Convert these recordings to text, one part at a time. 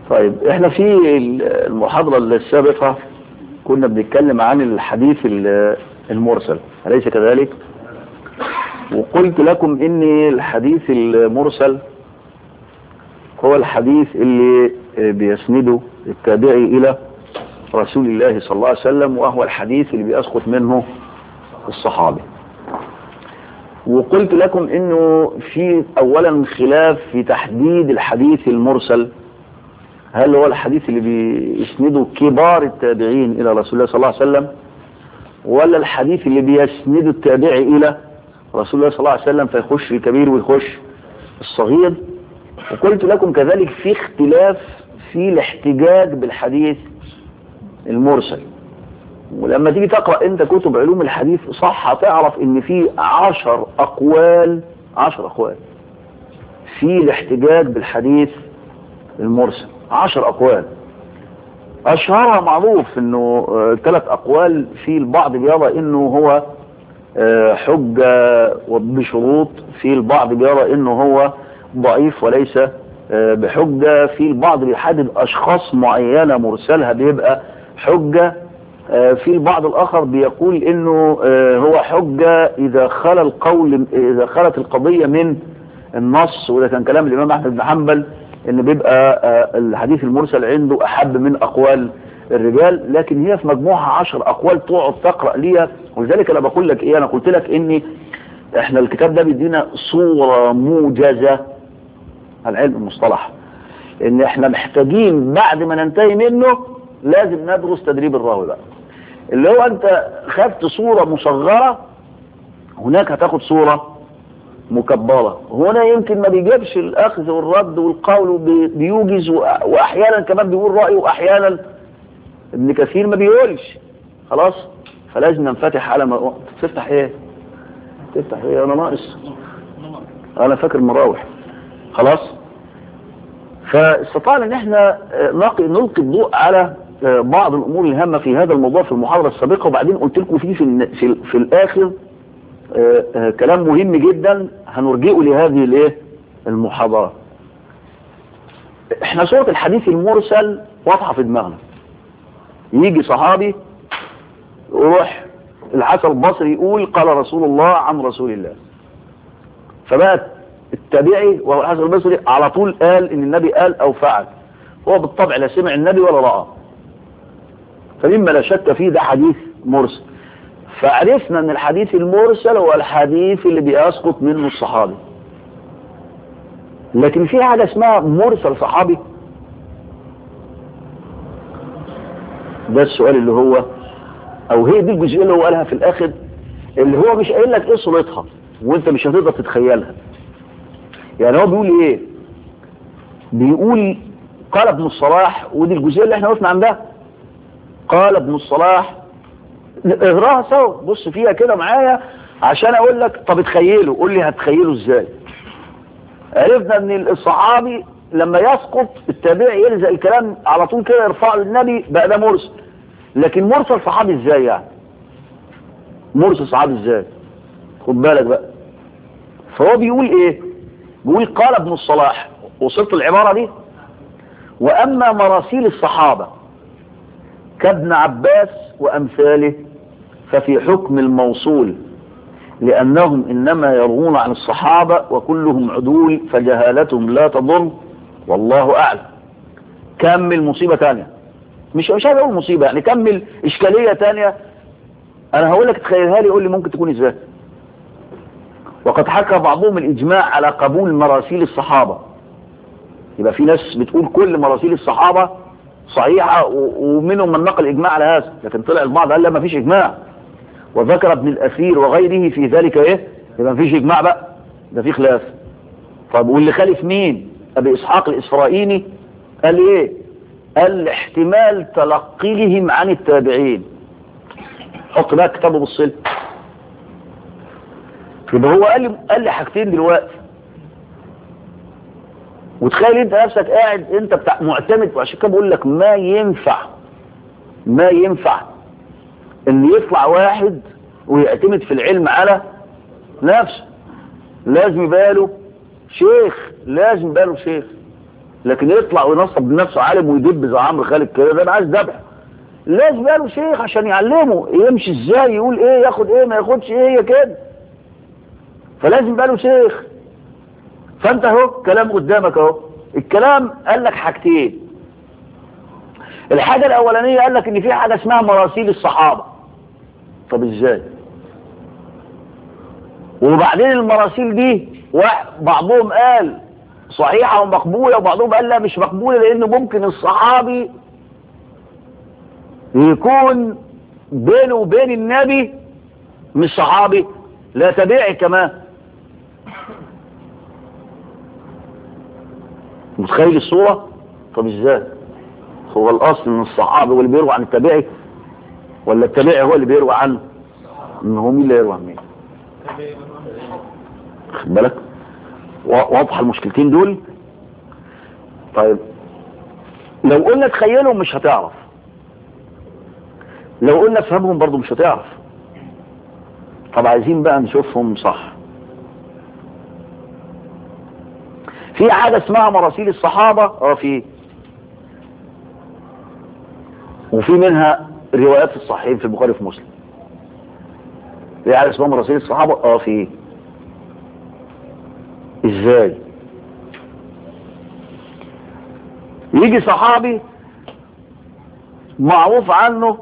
طيب احنا في المحاضرة السابقة كنا بنتكلم عن الحديث المرسل، أليس كذلك؟ وقلت لكم ان الحديث المرسل هو الحديث اللي بيسنده التابعي الى رسول الله صلى الله عليه وسلم، وهو الحديث اللي بيسقط منه الصحابي. وقلت لكم انه في اولا خلاف في تحديد الحديث المرسل، هل هو الحديث اللي بيسنده كبار التابعين الى رسول الله صلى الله عليه وسلم، ولا الحديث اللي بيسنده التابعي الى رسول الله صلى الله عليه وسلم فيخش الكبير ويخش الصغير. وقلت لكم كذلك في اختلاف في الاحتجاج بالحديث المرسل. ولما تيجي تقرأ انت كتب علوم الحديث صح هتعرف ان في 10 أقوال في الاحتجاج بالحديث المرسل. 10 أقوال، اشهرها معروف انه 3 أقوال في البعض بيرى انه هو حجة بشروط، في البعض بيرى انه هو ضعيف وليس بحجة، في البعض بيحدد اشخاص معينة مرسلها بيبقى حجة، في البعض الاخر بيقول انه هو حجة اذا خلت القضية من النص. وده كان كلام الامام احمد بن حنبل ان بيبقى الحديث المرسل عنده احب من اقوال الرجال، لكن هي في مجموعها 10 أقوال تقعد تقرأ ليها. ولذلك انا بقول لك ايه، انا قلت لك ان احنا الكتاب ده بيدينا صورة موجزة عن علم المصطلح، ان احنا محتاجين بعد ما ننتهي منه لازم ندرس تدريب الراوي بقى، اللي هو انت خدت صورة مصغرة، هناك هتاخد صورة مكبرة. هنا يمكن ما بيجيبش الاخذ والرد والقول بيوجز، واحيانا كمان بيقول رأيه، واحيانا ابن كثير ما بيقولش. خلاص، فلازم ننفتح على ما تفتح ايه انا ناقص، انا فاكر مراوح. خلاص، فاستطعنا ان احنا نلقي الضوء على بعض الامور الهامة في هذا الموضوع في المحاضرة السابقة. وبعدين قلت لكم في الاخر كلام مهم جدا هنرجئه لهذه المحاضرة. احنا صورة الحديث المرسل واضحة في دماغنا. يجي صحابي يروح الحسن البصري يقول قال رسول الله عن رسول الله، فبقى التابعي وهو الحسن البصري على طول قال ان النبي قال او فعل، هو بالطبع لا سمع النبي ولا رأى، فمما لا شك فيه ده حديث مرسل. فعرفنا ان الحديث المرسل هو الحديث اللي بيسقط منه الصحابي. لكن في حاجة اسمها مرسل صحابي، ده السؤال اللي هو، او هي دي الجزئية اللي هو قالها في الاخر، اللي هو مش قايل لك ايه صورتها وانت مش هتقدر تتخيلها. يعني هو بيقول ايه؟ بيقول قال ابن الصلاح، ودي الجزئية اللي احنا وقفنا عندها. قال ابن الصلاح، اقراها سوا، بص فيها كده معايا عشان اقول لك. طب اتخيله، قول لي هتخيله ازاي. عرفنا ان الصحابي لما يسقط التابعي يلزق الكلام على طول كده يرفعه للنبي، بقى ده مرسل. لكن مرسل صحابي ازاي يعني؟ مرسل صحابي ازاي؟ خد بالك بقى. فهو بيقول ايه؟ بيقول قال ابن الصلاح، وصلت العبارة دي، واما مراسيل الصحابة كابن عباس وامثاله ففي حكم الموصول، لانهم انما يروون عن الصحابة وكلهم عدول فجهالتهم لا تضر والله اعلم. كمل مصيبة تانية، مش عايز اقول مصيبة يعني، كمل اشكالية تانية انا هقول لك تخيلها لي، قول لي ممكن تكون ازاي. وقد حكى بعضهم الاجماع على قبول مراسيل الصحابة. يبقى في ناس بتقول كل مراسيل الصحابة صحيحة، ومنهم من نقل اجماع على هذا، لكن طلع البعض قال لا ما فيش اجماع، وذكر ابن الاثير وغيره في ذلك ايه، يبقى ما فيش اجماع بقى، ده في خلاف. طب واللي خالف مين؟ ابي اسحاق الاسفرايني قال ايه؟ قال احتمال تلقيهم عن التابعين. حط بقى كتابه بالصلة. يبقى هو قال لي حاجتين دلوقتي، وتخيل انت نفسك قاعد انت بتاع معتمد، وعشان كده بقول لك ما ينفع ان يطلع واحد ويعتمد في العلم على نفسه. لازم يبقى له شيخ، لكن يطلع وينصب لنفسه عالم ويدب زي عمرو خالد كده، ده عايز ذبح. لازم يبقى له شيخ عشان يعلمه يمشي ازاي، يقول ايه، ياخد ايه، ما ياخدش ايه، هي كده. فلازم يبقى له شيخ. فانت اهو كلام قدامك اهو. الكلام قال لك حاجتين. الحاجة الاولانية قال لك ان في حاجة اسمها مراسيل الصحابة. طب ازاي؟ وبعدين المراسيل دي بعضهم قال صحيحة ومقبولة، وبعضهم قال لا مش مقبولة، لانه ممكن الصحابي يكون بينه وبين النبي مش صحابي، لا تابعي كمان. متخيل الصورة؟ طب ازاي؟ هو الاصل ان الصحابي هو اللي بيروي عن التابعي، ولا التابعي هو اللي بيروي عنه؟ ان هو مين اللي يروي عن مين؟ خد بالك؟ واضحة المشكلتين دول. طيب لو قلنا تخيلهم مش هتعرف، لو قلنا افهمهم برضو مش هتعرف. طب عايزين بقى نشوفهم صح. في حاجة اسمها مراسيل الصحابة، في وفي منها روايات في الصحيحين في البخاري في مسلم. في حاجة اسمها مراسيل الصحابة، في. ازاي؟ يجي صحابي معروف عنه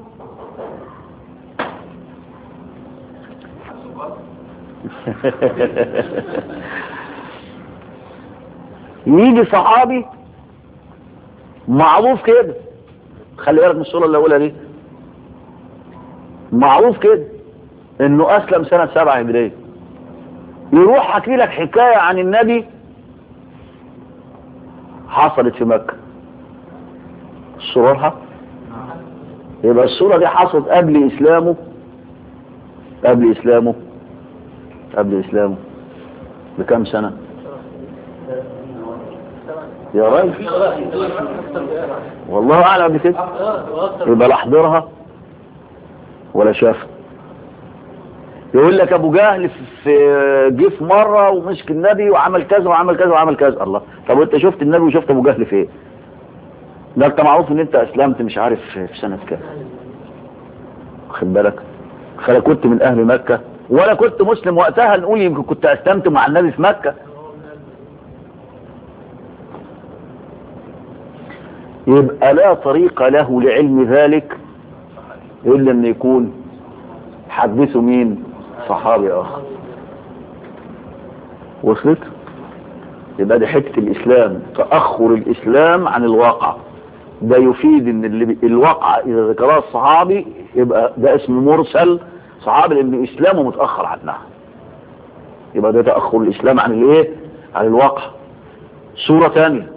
يجي صحابي معروف كده، خلي بالك من الصورة الأولى دي، معروف كده انه اسلم سنة 7 هجرية، يروح حكي لك حكاية عن النبي حصلت في مكة. الصورة يبقى الصورة دي حصلت قبل اسلامه، قبل اسلامه بكم سنة يا راجل؟ والله اعلم بكده. يبقى لا حضرها ولا شافها. يقول لك ابو جهل جه في مره ومسك النبي وعمل كذا وعمل كذا وعمل كذا. الله، طب وانت شفت النبي وشفت ابو جهل في ايه؟ ده انت معروف ان انت اسلمت مش عارف في سنه كام. واخد بالك؟ فلا كنت من اهل مكه ولا كنت مسلم وقتها، نقول يمكن كنت اسلمت مع النبي في مكه. يبقى لا طريق له لعلم ذلك الا ان يكون حدثه مين؟ صحابي اخر. وصلت؟ يبقى دي حته الاسلام، تاخر الاسلام عن الواقع. ده يفيد ان الواقع اذا ذكرها الصحابي يبقى ده اسم مرسل صحابي، لان اسلامه متاخر عنها. يبقى ده تاخر الاسلام عن الايه؟ عن الواقع. صوره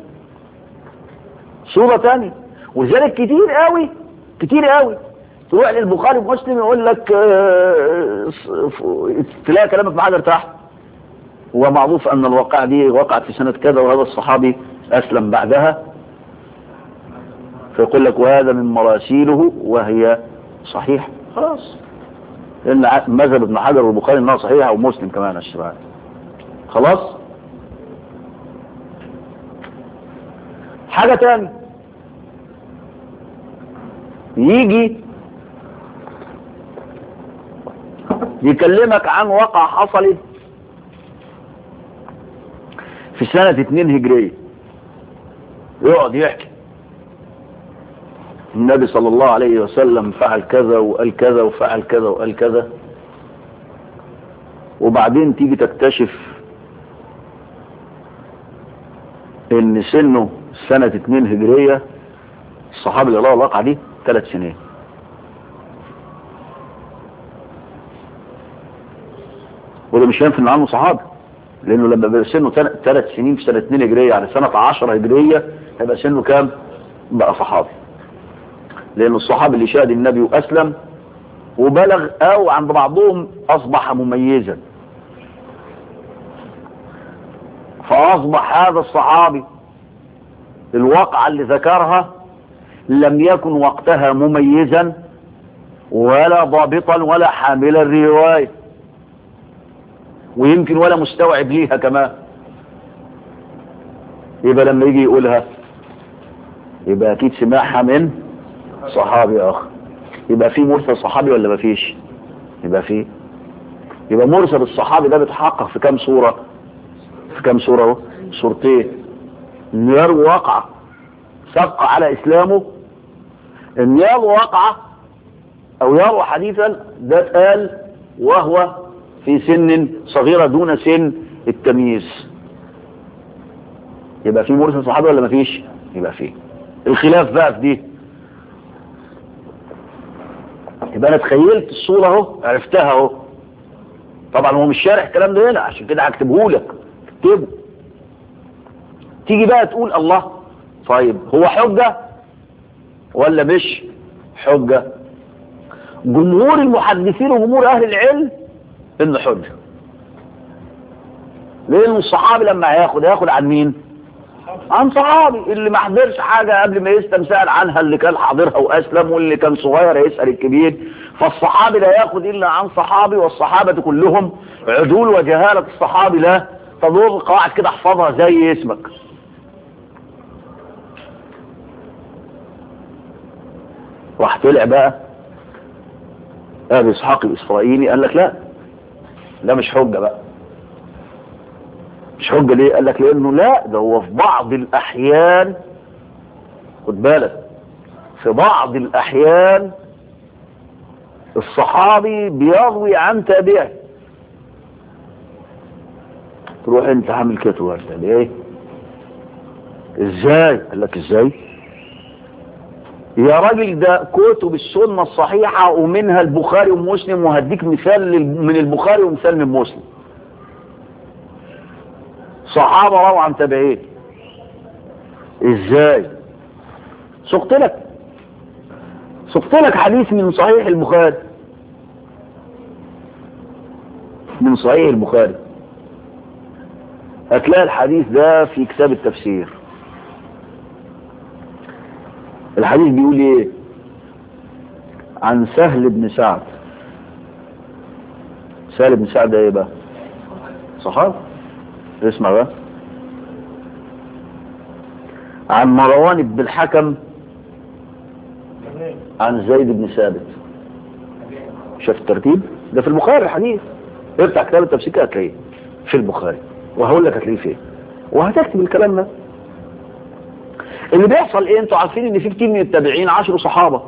ثانيه وذلك كتير قوي تروح للبخاري ومسلم يقول لك تلاقي كلامك معاذ تحت، ومعروف ان الواقعة دي وقعت في سنة كذا وهذا الصحابي اسلم بعدها، فيقول لك وهذا من مراسيله وهي صحيح. خلاص، لان مذهب ابن حجر والبخاري انها صحيحة ومسلم كمان الشباب. خلاص. حاجة تاني، يجي يكلمك عن واقع حصل في سنة 2 هجرية، يقعد يحكي النبي صلى الله عليه وسلم فعل كذا وقال كذا وفعل كذا وقال كذا، وبعدين تيجي تكتشف ان سنه سنة 2 هجرية الصحابي اللي روى الواقعة دي 3 سنين. وده مش ينفي ان عنه صحابي، لانه لما بقى سنه 3 سنين في سنة 2 هجرية على سنة 10 هجرية هيبقى سنه كام؟ بقى صحابي، لان الصحابي اللي شاهد النبي واسلم وبلغ او عند بعضهم اصبح مميزا، فاصبح هذا الصحابي الواقعة اللي ذكرها لم يكن وقتها مميزا ولا ضابطا ولا حاملا رواية، ويمكن ولا مستوعب ليها كمان. يبقى لما يجي يقولها يبقى اكيد سمعها من صحابي اخر. يبقى في مرسل صحابي ولا مفيش؟ يبقى في. يبقى مرسل الصحابي ده بيتحقق في كام صورة؟ في كام صورة اهو؟ صورتين. ان يروي واقعة سبق على اسلامه، ان يروي واقعة او يروي حديثا ده اتقال وهو في سن صغيرة دون سن التمييز. يبقى في مرسل صحابي ولا مفيش؟ يبقى في. الخلاف بقى في دي. يبقى انا تخيلت الصورة اهو، عرفتها اهو. طبعا هو مش شارح الكلام ده هنا، عشان كده هكتبه لك. اكتبه. تيجي بقى تقول الله، طيب هو حجة ولا مش حجة؟ جمهور المحدثين وجمهور اهل العلم انه حجة. لان الصحابي لما هياخد عن مين؟ عن صحابي. اللي ما حضرش حاجة قبل ما يسلم سأل عنها اللي كان حاضرها واسلم، واللي كان صغير يسأل الكبير. فالصحابي لا ياخد الا عن صحابي، والصحابة كلهم عدول، وجهالة الصحابي لا تضر. قواعد كده احفظها زي اسمك. راح طلع بقى ابي اسحاق الاسرائيلي قال لك لا مش حجة بقى. مش حجة ليه؟ قال لك لانه لا، ده هو في بعض الاحيان، خد بالك، في بعض الاحيان الصحابي بيروي عن تابعي. تروح انت عامل كده ولا ايه؟ ازاي؟ قال لك ازاي يا راجل؟ ده كتب السنة الصحيحة ومنها البخاري ومسلم، وهديك مثال من البخاري ومثال من مسلم. صحابة رووا عن تابعين. ازاي؟ سقت لك حديث من صحيح البخاري، من صحيح البخاري. هتلاقي الحديث ده في كتاب التفسير. الحديث بيقول ايه؟ عن سهل بن سعد. سهل بن سعد ده ايه بقى؟ صحابي. اسمع بقى. عن مروان بن الحكم عن زيد بن ثابت. شاف الترتيب ده في البخاري. الحديث افتح كتاب التفسير كده هتلاقيه في البخاري، وهقول لك هتلاقيه فين، وهتكتب الكلام ده. اللي بيحصل ايه؟ انتوا عارفين ان في كتير من التابعين 10 صحابة.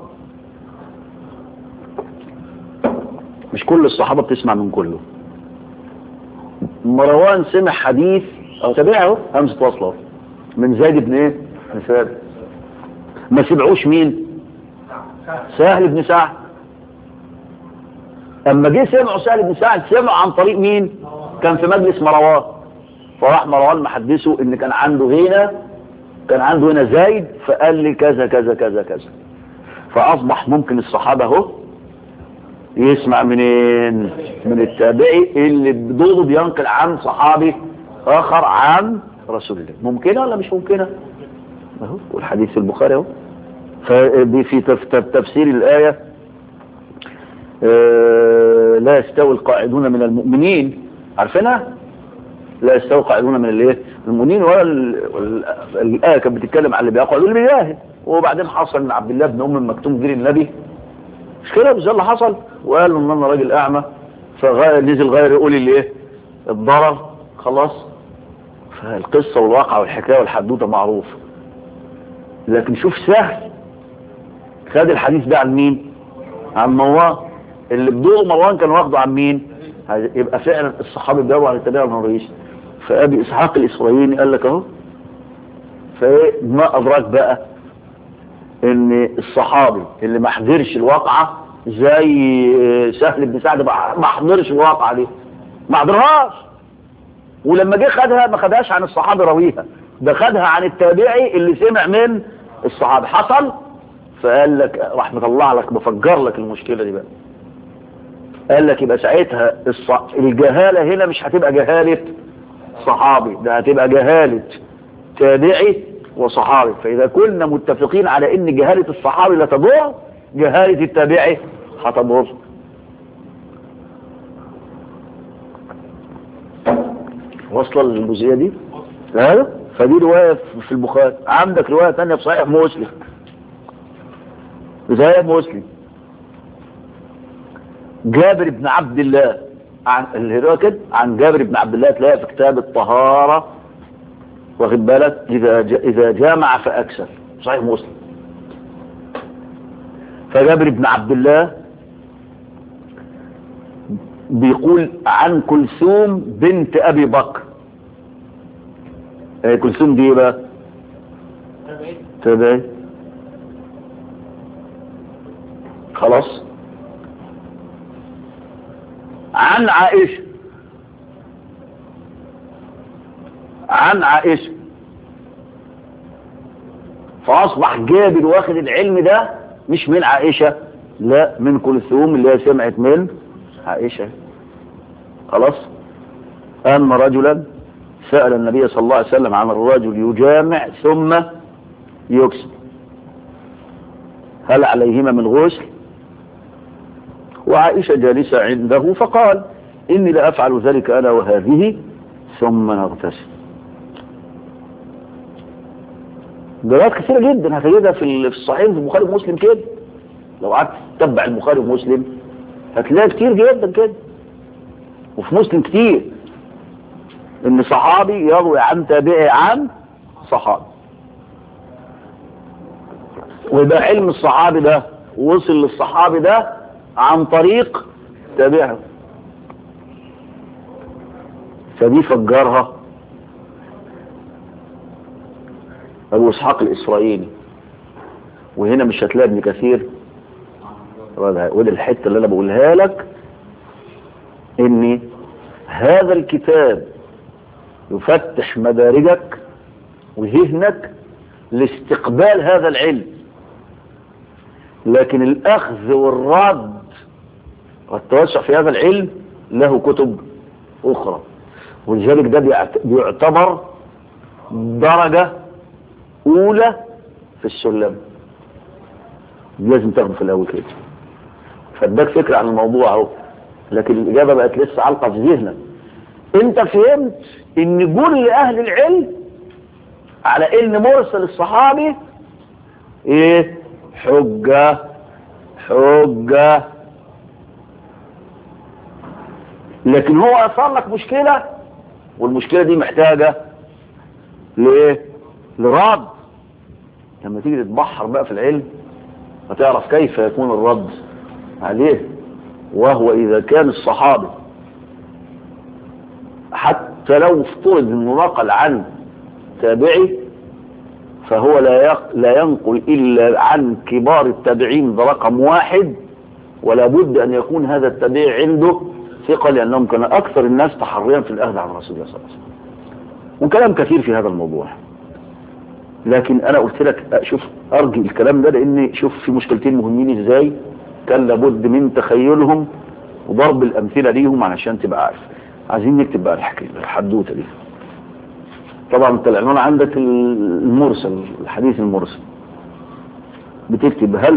مش كل الصحابة بتسمع من كله. مروان سمع حديث او تابعه همزة وصله من زيد بن ايه؟ بن ثابت. ما سمعوش مين؟ سهل بن سعد. اما جه سمعوا سهل بن سعد سمعوا عن طريق مين؟ كان في مجلس مروان، فراح مروان محدثه ان كان عنده هنا زايد، فقال لي كذا كذا كذا كذا. فاصبح ممكن الصحابة اهو يسمع منين؟ من التابعي اللي بدوره بينقل عن صحابي اخر عن رسول الله. ممكنة ولا مش ممكنة؟ اهو والحديث البخاري اهو. فدي في تفسير الآية لا يستوي القاعدون من المؤمنين. عارفينها؟ لا يستوي القاعدون من الايه؟ المؤمنين. ولا الآية كانت بتتكلم على اللي بيقعدوا اللي بيجاهد. وبعدين حصل ان عبد الله بن ام مكتوم غير النبي، مش كده؟ مش ده اللي حصل؟ وقال له ان انا راجل اعمى، فنزل غير يقول لي ايه؟ الضرر. خلاص. فالقصة والواقع والحكاية والحدوتة معروف. لكن شوف سهل خد الحديث ده عن مين؟ عن مروان. اللي بدور مروان كان واخده عن مين؟ يبقى فعلا الصحابي بيرووا عن التابعين والرئيس. فابي اسحاق الاسرائيلي قال لك اهو. فما ادراك بقى ان الصحابي اللي ما حضرش الواقعة زي سهل بن سعد ما حضرش الواقعة دي، ما حضرهاش. ولما جه خدها ما خدهاش عن الصحابي راويها، ده خدها عن التابعي اللي سمع من الصحابي. حصل. فقال لك راح مطلع لك بفجر لك المشكلة دي بقى. قال لك يبقى ساعتها الجهالة هنا مش هتبقى جهالة صحابي، ده هتبقى جهالة تابعي وصحابي. فإذا كنا متفقين على ان جهالة الصحابي لا تضر، جهالة التابعي هتضر. وصل للجزئية دي؟ فدي رواية في البخاري. عندك رواية تانية في صحيح مسلم، صحيح مسلم، جابر بن عبد الله، عن الرواية كده عن جابر بن عبد الله، تلاقيها في كتاب الطهارة، واخد بالك، إذا جامع فأكثر، صحيح مسلم. فجابر بن عبد الله بيقول عن كلثوم بنت أبي بكر. كلثوم دي بقى تابعي، خلاص. عن عائشة، عن عائشة، فأصبح جابر واخد العلم ده مش من عائشة، لا من كلثوم اللي هي سمعت من عائشة. خلاص. أن رجلا سأل النبي صلى الله عليه وسلم عن الرجل يجامع ثم يكسب، هل عليهما من غسل؟ وعائشة جالسة عنده فقال إني لا أفعل ذلك أنا وهذه ثم نغتسل. دلالات كثيرة جدا هتجدها في الصحيح في البخاري ومسلم كده. لو قعدت تتبع البخاري ومسلم هتلاقي كتير جدا كده، وفي مسلم كتير ان صحابي يروي عن تابعي عن صحابي، ويبقى علم الصحابي ده وصل للصحابي ده عن طريق تابعه. فدي فجرها ابو اسحاق الاسرائيلي. وهنا مش هتلاقي ابن كثير، وده الحته اللي انا بقولها لك، ان هذا الكتاب يفتح مدارجك وذهنك لاستقبال هذا العلم، لكن الاخذ والرد والتوسع في هذا العلم له كتب اخرى. ولذلك ده بيعتبر درجة اولى في السلم، لازم تاخده في الاول كده. فاداك فكرة عن الموضوع اهو، لكن الاجابة بقت لسه علقة في ذهنك. انت فهمت ان كل اهل العلم على ان مرسل الصحابي ايه؟ حجة، حجة. لكن هو اثار لك مشكلة، والمشكلة دي محتاجة لايه؟ لرد. لما تيجي تتبحر بقى في العلم هتعرف كيف يكون الرد عليه. وهو اذا كان الصحابي حتى لو افترض انه نقل عن تابعي، فهو لا ينقل الا عن كبار التابعين، ده رقم واحد، ولا بد ان يكون هذا التابعي عنده ثقة، لانهم كان اكثر الناس تحريا في الاخذ عن رسول الله صلى الله عليه وسلم. وكلام كثير في هذا الموضوع، لكن انا قلت لك شوف ارجي الكلام ده، لان شوف في مشكلتين مهمين ازاي كان لابد من تخيلهم وضرب الامثلة ليهم علشان تبقى عارف. عايزين نكتب بقى الحدوته دي. طبعا انت العنوان عندك المرسل، الحديث المرسل، بتكتب هل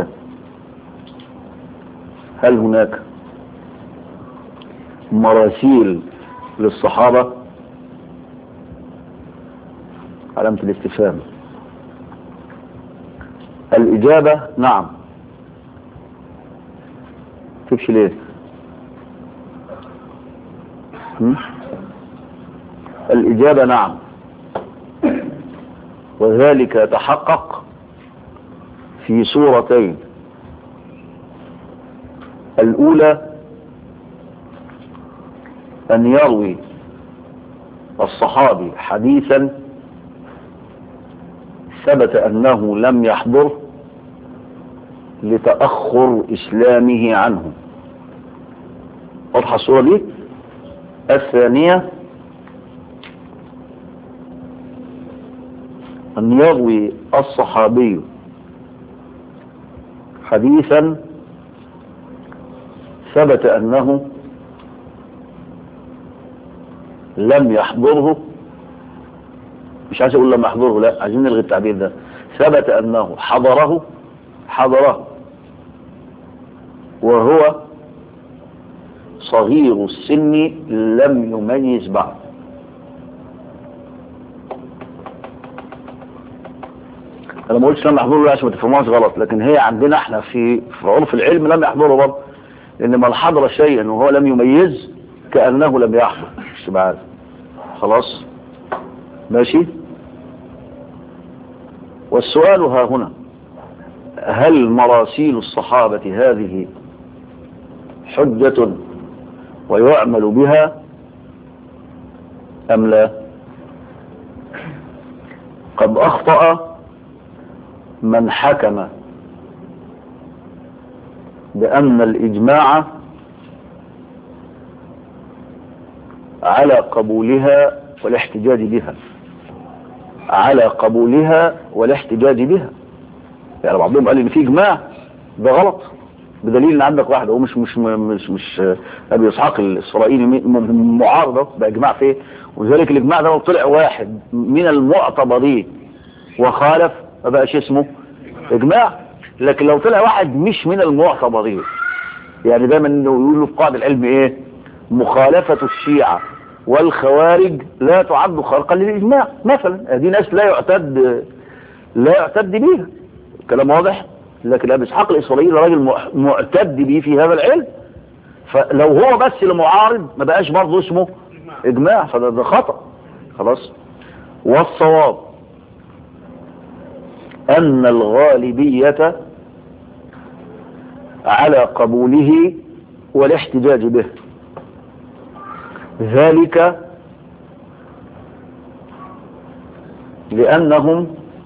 هناك مراسيل للصحابة؟ علامة الاستفهام. الإجابة نعم. تكتبش ليه؟ الإجابة نعم، وذلك يتحقق في صورتين. الأولى أن يروي الصحابي حديثا ثبت أنه لم يحضر لتأخر إسلامه عنه. واضحة الصورة دي؟ الثانية أن يروي الصحابي حديثا ثبت أنه لم يحضره، مش عايز أقول لم يحضره، لا، عايزين نلغي التعبير ده. ثبت أنه حضره وهو صغير السن لم يميز بعد. انا ما قلتش لم يحضره عشان ما تفهموش غلط، لكن هي عندنا احنا في عرف العلم لم يحضره برضه، لان من حضر شيئا وهو لم يميز كأنه لم يحضر. مش تبقى عارف. خلاص ماشي. والسؤال ها هنا: هل مراسيل الصحابة هذه حجة ويعمل بها أم لا؟ قد أخطأ من حكم بأن الإجماع على قبولها والاحتجاج بها، على قبولها والاحتجاج بها. يعني بعضهم قال ان في اجماع، ده غلط، بدليل ان عندك واحد هو مش ابي اسحاق الاسرائيلي معارضه باجماع فيه، ولذلك الاجماع ده لو طلع واحد من المعتبرين وخالف ما بقاش اسمه اجماع. لكن لو طلع واحد مش من المعتبرين، يعني دايما يقولوا في قاعده العلم ايه؟ مخالفه الشيعه والخوارج لا تعد خرقا للاجماع مثلا. دي ناس لا يعتد بيها، كلام واضح. لكن ابي اسحاق الاسرائيلي راجل معتد به في هذا العلم، فلو هو بس اللي معارض ما بقاش برضه اسمه اجماع، فده خطأ. خلاص. والصواب ان الغالبية على قبوله والاحتجاج به، ذلك لأنهم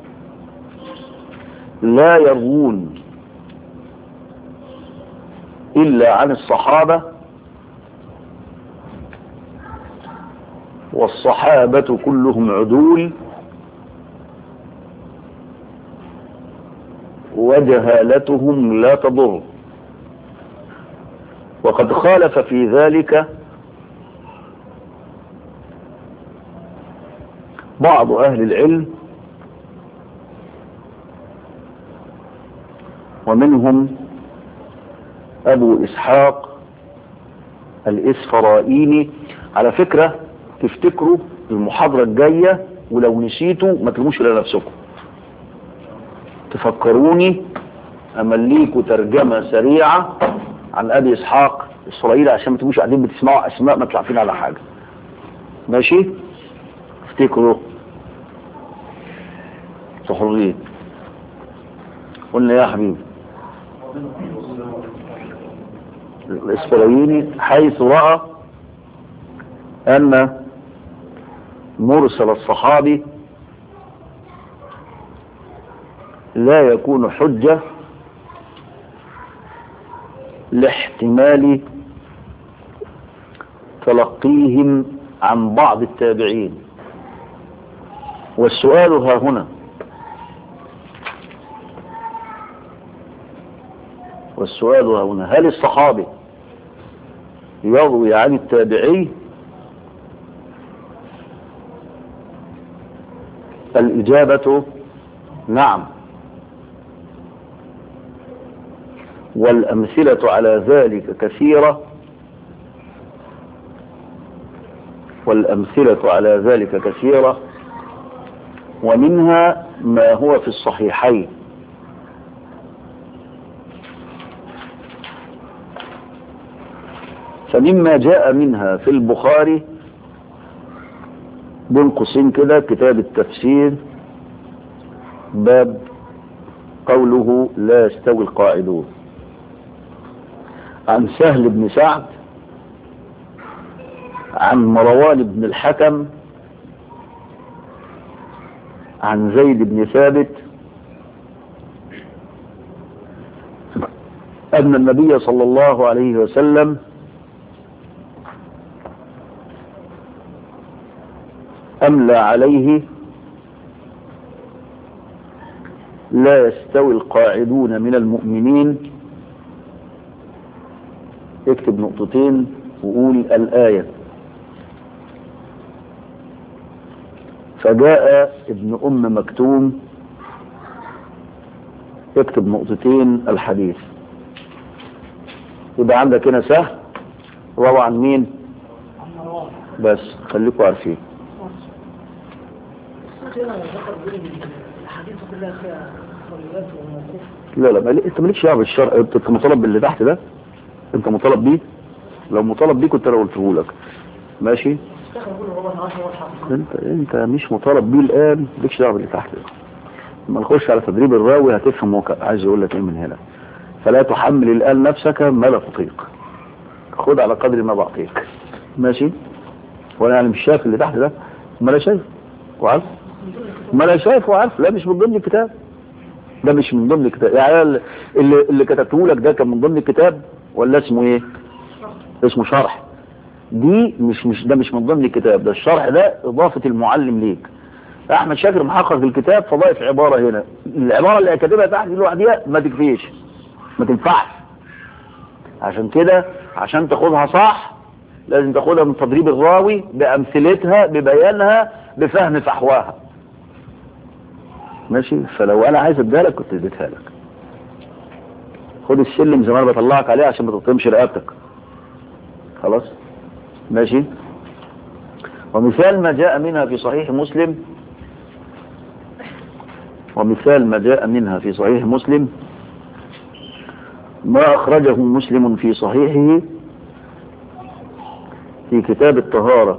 لا يروون إلا عن الصحابة، والصحابة كلهم عدول، وجهالتهم لا تضر. وقد خالف في ذلك بعض أهل العلم، ومنهم أبو إسحاق الإسفرائيني. على فكرة تفتكروا المحاضرة الجاية ولو نسيتوا ما تلموش إلى نفسكم، تفكروني أمليكوا ترجمة سريعة عن أبي إسحاق الإسرائيلي عشان ما تبقوش قاعدين بتسمعوا أسماء ما تعرفين على حاجة. ماشي؟ افتكروا تحرين. قلنا يا حبيبي الإسرائيلي حيث رأى أن مرسل الصحابي لا يكون حجة لاحتمال تلقيهم عن بعض التابعين. والسؤال ها هنا: هل الصحابي يروي عن التابعي؟ الإجابة نعم، والأمثلة على ذلك كثيرة، ومنها ما هو في الصحيحين. فمما جاء منها في البخاري بين قوسين كده كتاب التفسير، باب قوله لا يستوي القاعدون، عن سهل بن سعد عن مروان بن الحكم عن زيد بن ثابت أن النبي صلى الله عليه وسلم أملى عليه لا يستوي القاعدون من المؤمنين. اكتب نقطتين وقول الآية. فجاء ابن أم مكتوم، اكتب نقطتين الحديث. يبقى عندك هنا سهل روى عن مين؟ بس خليكم عارفين. الحديث كلها فيها صليات وموقوف. لا انت مالكش دعوه بالشرع، انت مطالب باللي تحت ده، انت مطالب بيه. لو مطالب بيه كنت انا قلته لك ماشي. انت مش مطالب بيه الان، مالكش دعوه باللي تحت ده. لما نخش على تدريب الراوي هتفهم هو عايز يقول لك ايه من هنا. فلا تحمل الان نفسك ما لا تطيق، خد على قدر ما بعطيك ماشي. وانا يعني مش شايف اللي تحت ده، ما انا شايف وعارف، ما انا شايف وعارف. لا مش من ضمن الكتاب، ده مش من ضمن الكتاب. يعني اللي كتبته لك ده كان من ضمن الكتاب ولا اسمه ايه؟ اسمه شرح. دي مش ده مش من ضمن الكتاب، ده الشرح ده اضافة المعلم ليك. احمد شاكر محقق في الكتاب فضايف عبارة هنا، العبارة اللي كاتبها تحت دي لوحديها ما تكفيش، ما تنفعش. عشان كده عشان تاخدها صح لازم تاخدها من تدريب الراوي بأمثلتها ببيانها بفهم فحواها ماشي. فلو انا عايز اديها لك كنت اديتها لك. خد السلم زي ما انا بطلعك عليه عشان ما تقطمش رقبتك خلاص ماشي. ومثال ما جاء منها في صحيح مسلم، ومثال ما جاء منها في صحيح مسلم ما أخرجه مسلم في صحيحه في كتاب الطهارة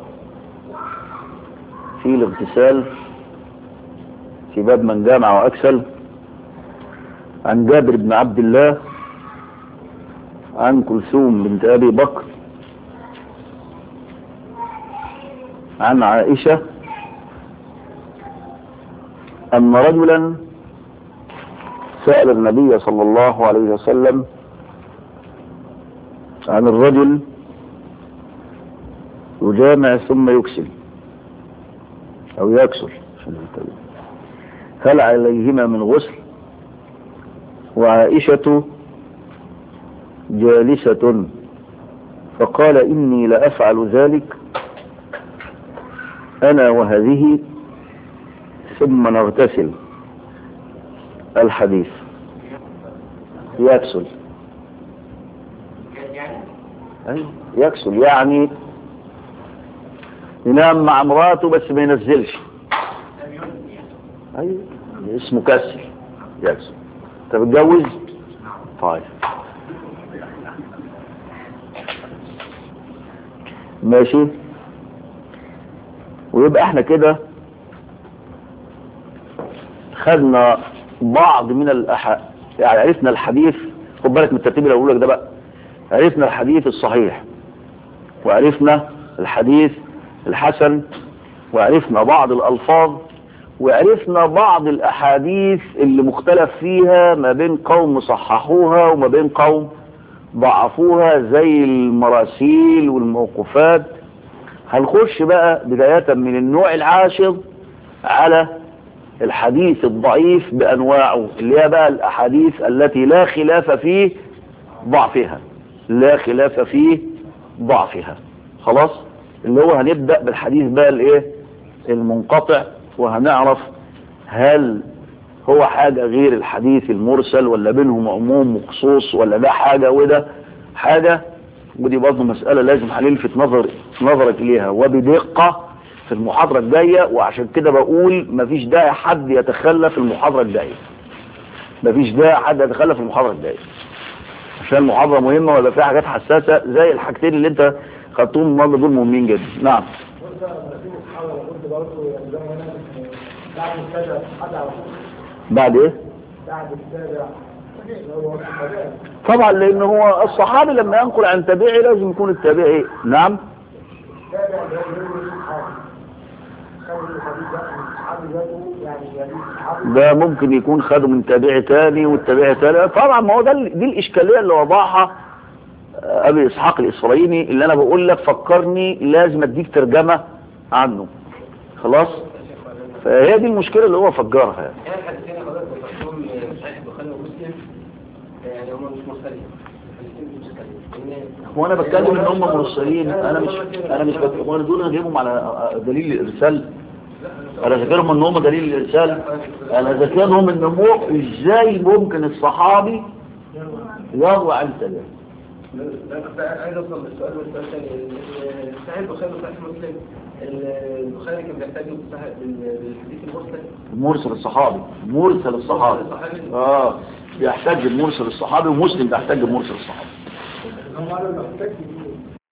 في الاغتسال في باب من جامع وأكسل، عن جابر بن عبد الله عن كلثوم بنت أبي بكر عن عائشة أن رجلا سأل النبي صلى الله عليه وسلم عن الرجل يجامع ثم يكسل أو يكسل هل عليهما من غسل؟ وعائشة جالسة فقال إني لأفعل ذلك أنا وهذه ثم نغتسل. الحديث. يكسل يكسل يعني ينام مع مراته بس ما ينزلش. ايوه اسمه كسل يكسل. انت بتجوز؟ طيب ماشي. ويبقى احنا كده خدنا بعض من يعني عرفنا الحديث. خد بالك من الترتيب اللي اقول لك ده بقى. عرفنا الحديث الصحيح وعرفنا الحديث الحسن وعرفنا بعض الألفاظ وعرفنا بعض الأحاديث اللي مختلف فيها ما بين قوم صححوها وما بين قوم ضعفوها زي المراسيل والموقوفات. هنخش بقى بداية من النوع العاشر على الحديث الضعيف بأنواعه اللي هي بقى الأحاديث التي لا خلاف فيه ضعفها، لا خلاف فيه ضعفها. خلاص اللي هو هنبدأ بالحديث بقى الايه المنقطع، وهنعرف هل هو حاجة غير الحديث المرسل ولا بينهم عموم وخصوص ولا ده حاجة وده حاجة. ودي برضه مسألة لازم هنلفت نظرك إليها وبدقة في المحاضرة الجاية. وعشان كده بقول مفيش داعي حد يتخلى في المحاضرة الجاية، مفيش داعي حد يتخلى في المحاضرة الجاية عشان المحاضرة مهمة ولا فيها حاجات حساسة زي الحاجتين اللي انت خدتهم النهارده دول مهمين جدا. نعم. بعد ايه؟ طبعا لان هو الصحابي لما ينقل عن تابعي لازم يكون التابعي. نعم. ده ممكن يكون خده من تابعي تاني والتابعي تاني. طبعا ما هو ده دي الاشكاليه اللي وضعها ابي اسحاق الاسرائيلي اللي انا بقول لك فكرني لازم اديك ترجمه عنه. خلاص فهي دي المشكله اللي هو فجرها يعني. وانا بتكلم ان هم مرسلين. انا مش بتكلم وانا دول هجيبهم على دليل الارسال. انا ذاكرهم ان هم دليل الارسال. انا ذاكرهم ان ازاي ممكن الصحابي يروي عن تابعي. لا عايز اوصل للسؤال والسؤال الثاني. صحيح البخاري وصحيح مسلم، البخاري كان بيحتاج للحديث المرسل. مرسل الصحابي، مرسل الصحابي. بيحتاج المرسل الصحابي، ومسلم بيحتاج المرسل الصحابي. هم قالوا انه محتاج